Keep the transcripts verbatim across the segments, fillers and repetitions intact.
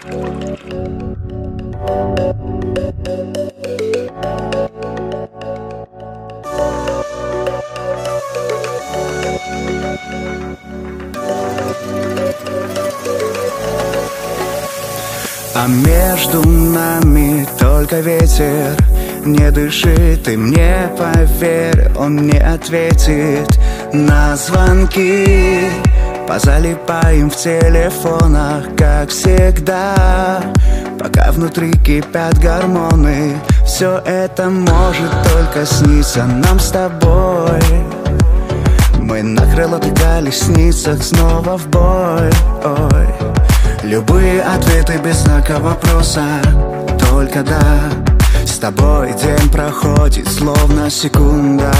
А между нами только ветер. Не дыши, ты мне поверь, он не ответит на звонки. Позалипаем в телефонах, как всегда, пока внутри кипят гормоны. Все это может только сниться нам с тобой. Мы на крылатых колесницах снова в бой. Ой. Любые ответы без знака вопроса, только да. С тобой день проходит словно секунда.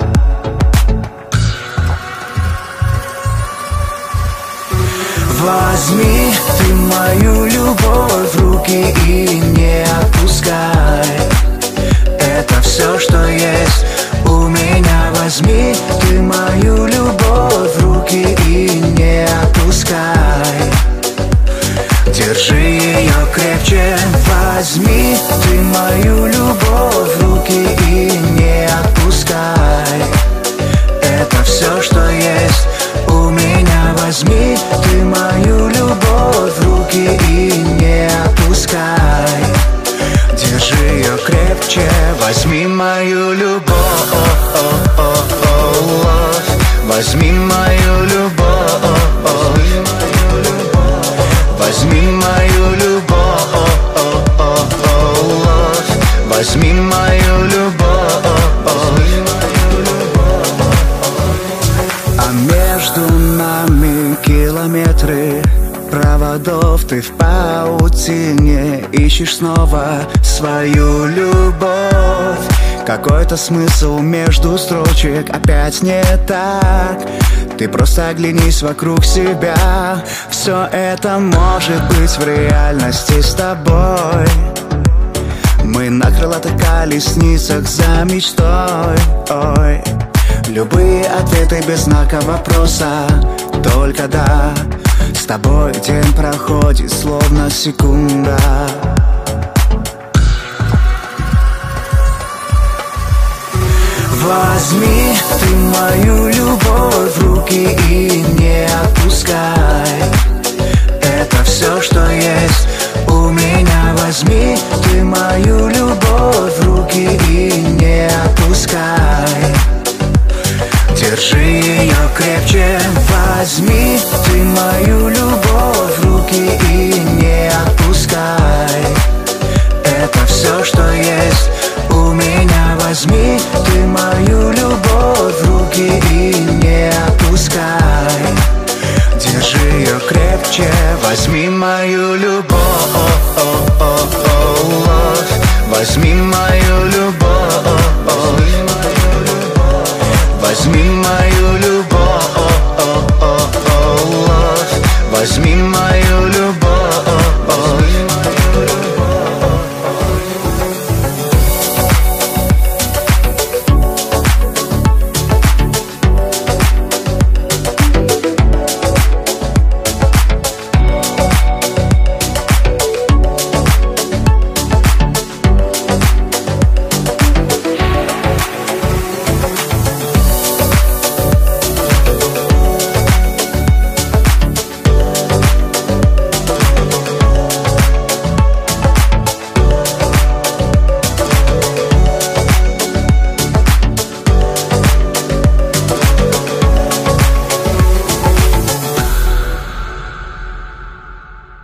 Возьми ты мою любовь в руки и не отпускай. Это все, что есть у меня. Возьми ты мою любовь в руки и не отпускай. Держи ее крепче. Возьми ты мою любовь в руки и не отпускай. Это все, что есть у меня. Возьми ты мою любовь в руки и не отпускай. Держи ее крепче. Возьми мою любовь. Возьми мою любовь. Возьми мою любовь. Возьми мою любовь. А между нами километры проводов. Ты в паутине ищешь снова свою любовь. Какой-то смысл между строчек опять не так. Ты просто оглянись вокруг себя. Все это может быть в реальности с тобой. Мы на крылатых колесницах за мечтой. Ой. Любые ответы без знака вопроса, только да. С тобой день проходит словно секунда. Возьми ты мою любовь в руки и не отпускай. Это все, что есть у меня. Возьми ты мою любовь в руки и не отпускай. Держи ее крепче. Возьми ты мою любовь в руки и не отпускай. Это все, что есть у меня. Возьми ты мою любовь в руки и не отпускай. Держи ее крепче. Возьми мою любовь. Возьми мою любовь. Возьми мою любовь. Возьми